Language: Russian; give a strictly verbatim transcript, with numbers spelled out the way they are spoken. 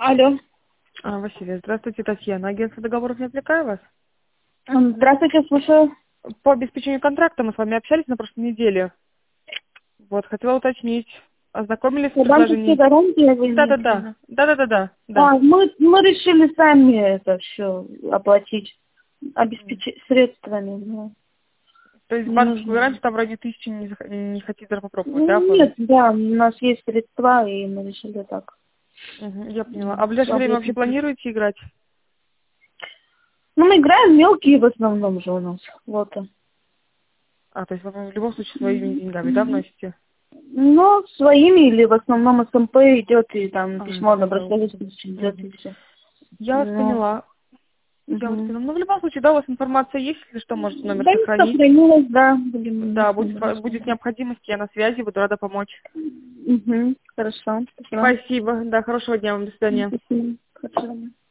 Алло. А, Василий, здравствуйте, Татьяна. Агентство договоров не отвлекаю вас? М, Здравствуйте, слушаю. По обеспечению контракта мы с вами общались на прошлой неделе. Вот, хотела уточнить. Ознакомились с По банковской предложением? гарантии вы имеете в Да-да-да. виду? Да-да-да-да. Да. А, мы, мы решили сами это все оплатить. Обеспечить средствами. Да. То есть Не банковскую нужно. гарантию там вроде тысячи не, зах- не хотите даже попробовать, да, Ну, оформить? нет, да, у нас есть средства, и мы решили так. Мгм, я поняла. А м, в ближайшее время вообще оплатить. планируете играть? Ну, мы играем мелкие в основном же у нас. Вот. А, то есть вы в любом случае своими деньгами, да, вносите? Ну, своими или в основном СМП идет, и там А, письмо СМП добросовестности уходит. идет, и Мгм. все. Я вас Ну, поняла. Я вас угу. поняла. Ну, в любом случае, да, у вас информация есть, если что, можете номер Да, не сохранить. сохранилось, да, будем Да, иметь будет, номер. будет необходимость, я на связи, буду рада помочь. Угу, хорошо, спасибо. Спасибо, да, хорошего дня вам, до свидания. Спасибо. Хорошо.